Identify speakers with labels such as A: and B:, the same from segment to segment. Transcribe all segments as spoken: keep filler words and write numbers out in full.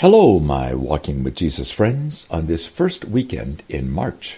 A: Hello, my Walking with Jesus friends, on this first weekend in March.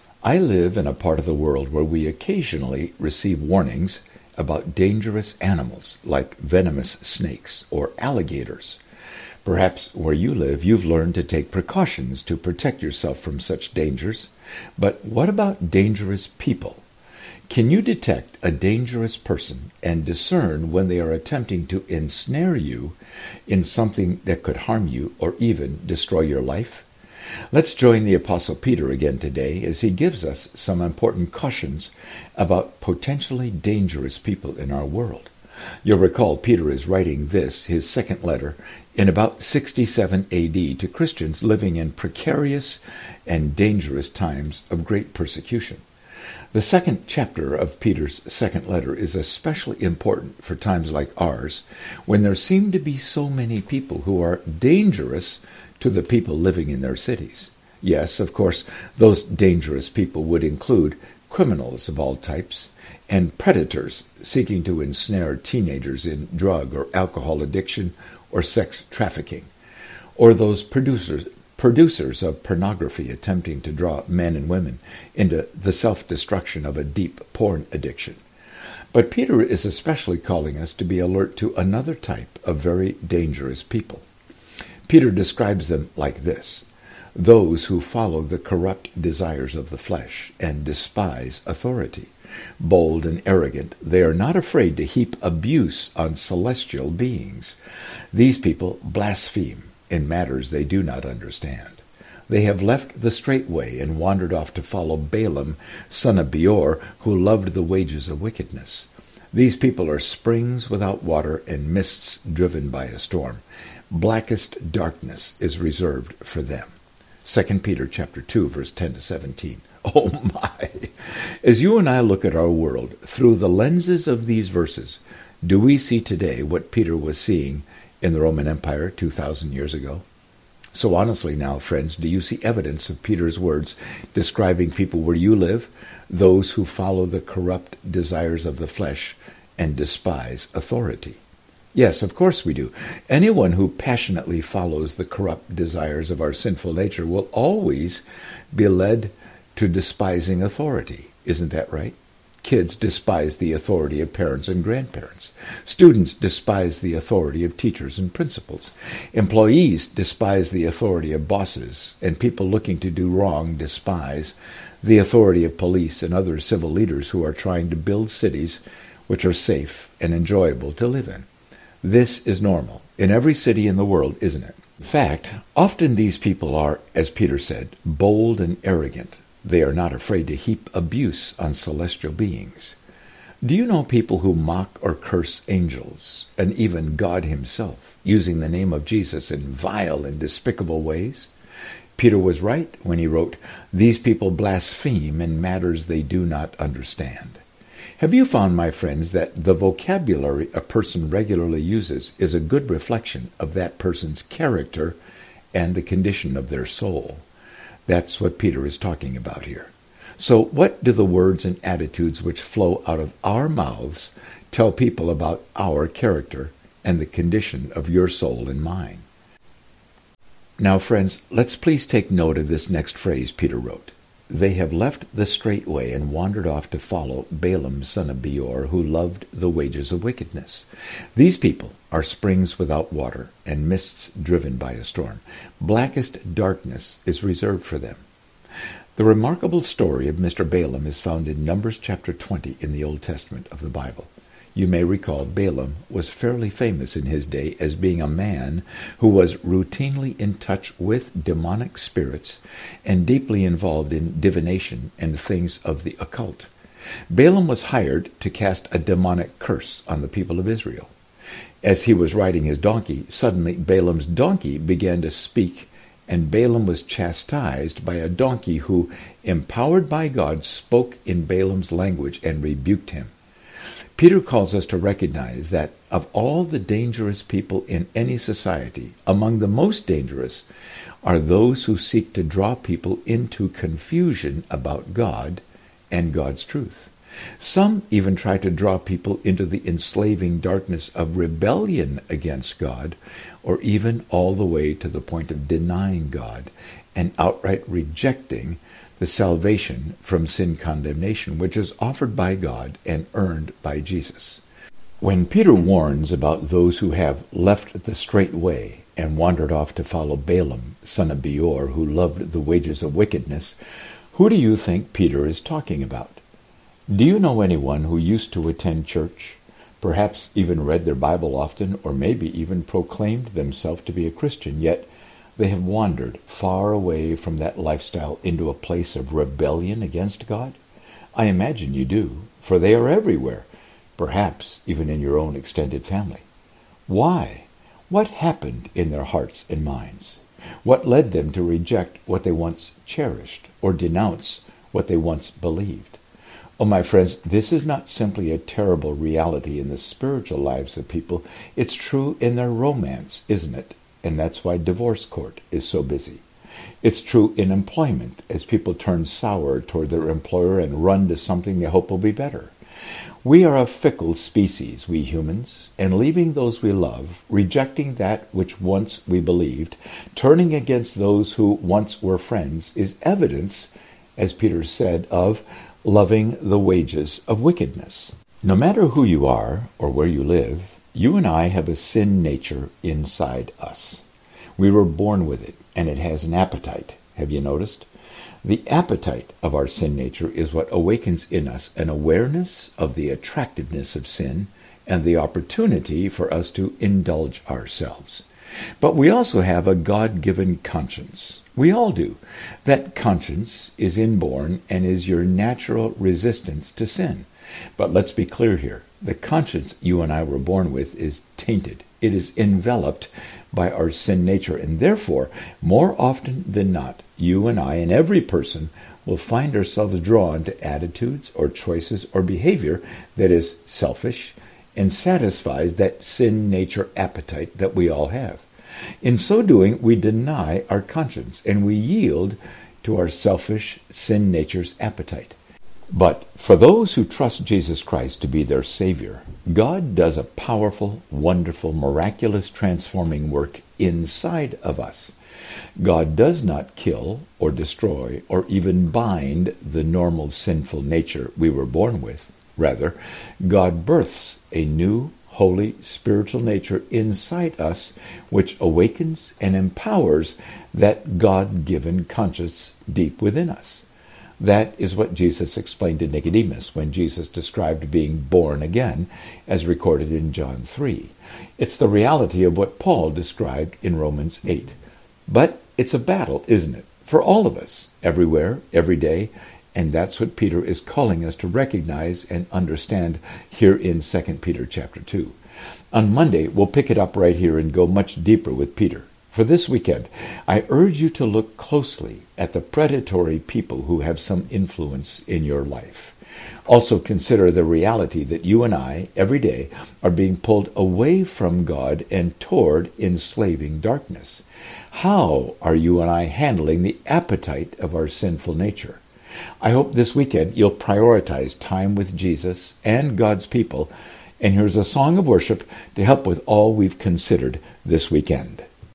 A: I live in a part of the world where we occasionally receive warnings about dangerous animals like venomous snakes or alligators. Perhaps where you live, you've learned to take precautions to protect yourself from such dangers. But what about dangerous people? Can you detect a dangerous person and discern when they are attempting to ensnare you in something that could harm you or even destroy your life? Let's join the Apostle Peter again today as he gives us some important cautions about potentially dangerous people in our world. You'll recall Peter is writing this, his second letter, in about sixty-seven A D to Christians living in precarious and dangerous times of great persecution. The second chapter of Peter's second letter is especially important for times like ours, when there seem to be so many people who are dangerous to the people living in their cities. Yes, of course, those dangerous people would include criminals of all types and predators seeking to ensnare teenagers in drug or alcohol addiction or sex trafficking, or those producers Producers of pornography attempting to draw men and women into the self-destruction of a deep porn addiction. But Peter is especially calling us to be alert to another type of very dangerous people. Peter describes them like this: those who follow the corrupt desires of the flesh and despise authority. Bold and arrogant, they are not afraid to heap abuse on celestial beings. These people blaspheme in matters they do not understand. They have left the straight way and wandered off to follow Balaam, son of Beor, who loved the wages of wickedness. These people are springs without water and mists driven by a storm. Blackest darkness is reserved for them. Second Peter chapter two, verse ten to seventeen. Oh my! As you and I look at our world through the lenses of these verses, do we see today what Peter was seeing in the Roman Empire two thousand years ago? So honestly now, friends, do you see evidence of Peter's words describing people where you live, those who follow the corrupt desires of the flesh and despise authority? Yes, of course we do. Anyone who passionately follows the corrupt desires of our sinful nature will always be led to despising authority. Isn't that right? Kids despise the authority of parents and grandparents. Students despise the authority of teachers and principals. Employees despise the authority of bosses, and people looking to do wrong despise the authority of police and other civil leaders who are trying to build cities which are safe and enjoyable to live in. This is normal in every city in the world, isn't it? In fact, often these people are, as Peter said, bold and arrogant. They are not afraid to heap abuse on celestial beings. Do you know people who mock or curse angels and even God himself, using the name of Jesus in vile and despicable ways? Peter was right when he wrote, "These people blaspheme in matters they do not understand." Have you found, my friends, that the vocabulary a person regularly uses is a good reflection of that person's character and the condition of their soul? That's what Peter is talking about here. So what do the words and attitudes which flow out of our mouths tell people about our character and the condition of your soul and mine? Now, friends, let's please take note of this next phrase Peter wrote. They have left the straight way and wandered off to follow Balaam, son of Beor, who loved the wages of wickedness. These people are springs without water and mists driven by a storm. Blackest darkness is reserved for them. The remarkable story of Mister Balaam is found in Numbers chapter twenty in the Old Testament of the Bible. You may recall Balaam was fairly famous in his day as being a man who was routinely in touch with demonic spirits and deeply involved in divination and things of the occult. Balaam was hired to cast a demonic curse on the people of Israel. As he was riding his donkey, suddenly Balaam's donkey began to speak, and Balaam was chastised by a donkey who, empowered by God, spoke in Balaam's language and rebuked him. Peter calls us to recognize that of all the dangerous people in any society, among the most dangerous are those who seek to draw people into confusion about God and God's truth. Some even try to draw people into the enslaving darkness of rebellion against God, or even all the way to the point of denying God and outright rejecting the salvation from sin condemnation, which is offered by God and earned by Jesus. When Peter warns about those who have left the straight way and wandered off to follow Balaam, son of Beor, who loved the wages of wickedness, who do you think Peter is talking about? Do you know anyone who used to attend church, perhaps even read their Bible often, or maybe even proclaimed themselves to be a Christian, yet they have wandered far away from that lifestyle into a place of rebellion against God? I imagine you do, for they are everywhere, perhaps even in your own extended family. Why? What happened in their hearts and minds? What led them to reject what they once cherished or denounce what they once believed? Oh, my friends, this is not simply a terrible reality in the spiritual lives of people. It's true in their romance, isn't it? And that's why divorce court is so busy. It's true in employment, as people turn sour toward their employer and run to something they hope will be better. We are a fickle species, we humans, and leaving those we love, rejecting that which once we believed, turning against those who once were friends, is evidence, as Peter said, of loving the wages of wickedness. No matter who you are or where you live, you and I have a sin nature inside us. We were born with it, and it has an appetite. Have you noticed? The appetite of our sin nature is what awakens in us an awareness of the attractiveness of sin and the opportunity for us to indulge ourselves. But we also have a God-given conscience. We all do. That conscience is inborn and is your natural resistance to sin. But let's be clear here. The conscience you and I were born with is tainted. It is enveloped by our sin nature, and therefore, more often than not, you and I and every person will find ourselves drawn to attitudes or choices or behavior that is selfish and satisfies that sin nature appetite that we all have. In so doing, we deny our conscience and we yield to our selfish sin nature's appetite. But for those who trust Jesus Christ to be their Savior, God does a powerful, wonderful, miraculous transforming work inside of us. God does not kill or destroy or even bind the normal sinful nature we were born with. Rather, God births a new, holy, spiritual nature inside us, which awakens and empowers that God-given conscience deep within us. That is what Jesus explained to Nicodemus when Jesus described being born again, as recorded in John three. It's the reality of what Paul described in Romans eight. But it's a battle, isn't it? For all of us, everywhere, every day, and that's what Peter is calling us to recognize and understand here in Second Peter chapter two. On Monday, we'll pick it up right here and go much deeper with Peter. For this weekend, I urge you to look closely at the predatory people who have some influence in your life. Also consider the reality that you and I, every day, are being pulled away from God and toward enslaving darkness. How are you and I handling the appetite of our sinful nature? I hope this weekend you'll prioritize time with Jesus and God's people. And here's a song of worship to help with all we've considered this weekend.